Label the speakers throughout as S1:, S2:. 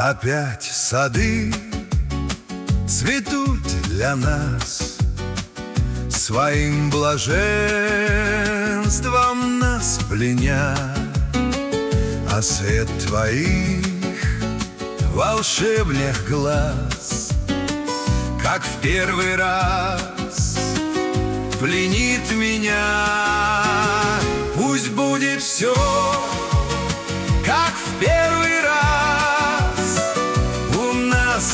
S1: Опять сады цветут для нас, своим блаженством нас пленя. А свет твоих волшебных глаз, как в первый раз, пленит меня. Пусть будет все, как в первый раз, у нас,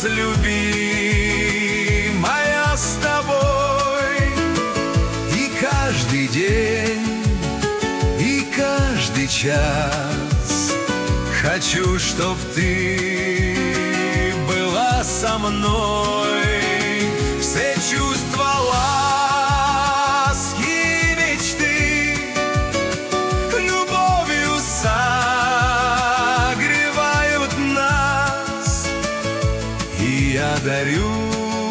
S1: любимая, с тобой. И каждый день, и каждый час хочу, чтоб ты была со мной. Все чувства, ласки, мечты любовью согревают нас. И я дарю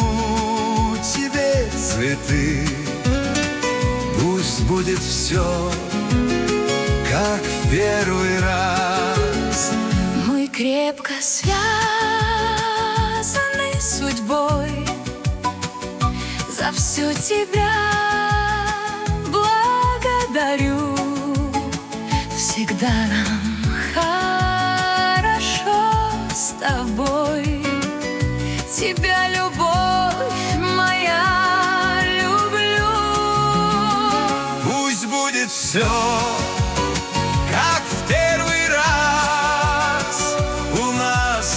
S1: тебе цветы. Пусть будет все, как в первый раз.
S2: Мы крепко связаны судьбой, за все тебя благодарю. Всегда нам хорошо с тобой. Тебя, любовь моя, люблю.
S1: Пусть будет все, как в первый раз, у нас,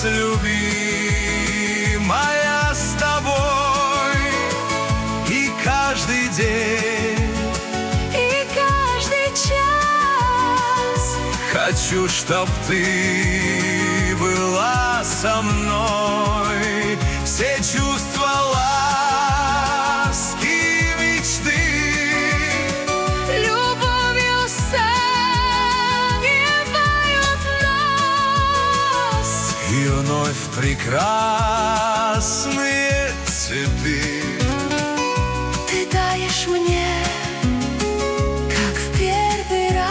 S1: любимая, с тобой. И каждый день,
S2: И каждый час
S1: хочу, чтоб ты была со мной. Все чувства, ласки, мечты
S2: любовью согревают нас.
S1: и вновь прекрасные цветы.
S2: Ты даешь мне, как в первый раз.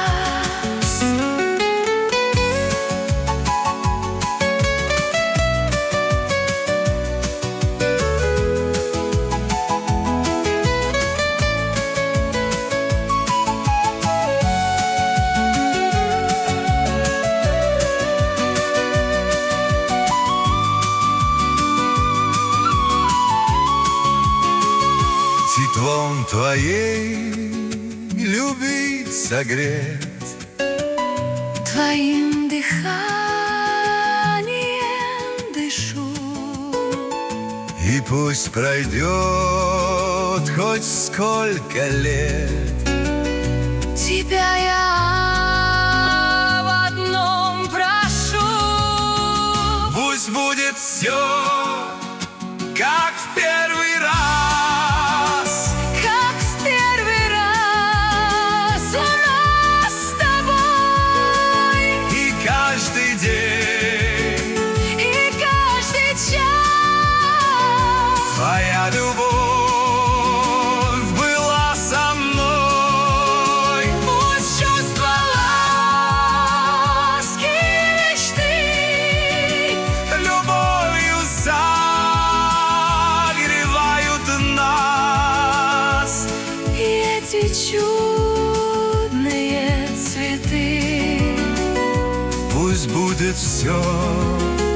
S1: Теплом твоей любви согрет,
S2: Твоим дыханием дышу.
S1: и пусть пройдет хоть сколько лет.
S2: Тебя я в одном прошу.
S1: Пусть будет все, как в первый раз.
S2: Как в первый раз у нас с тобой.
S1: И каждый день,
S2: И каждый час
S1: твоя любовь была со мной.
S2: пусть чувства, ласки, мечты
S1: Любовью согревают нас.
S2: и эти чудные цветы.
S1: Пусть будет все,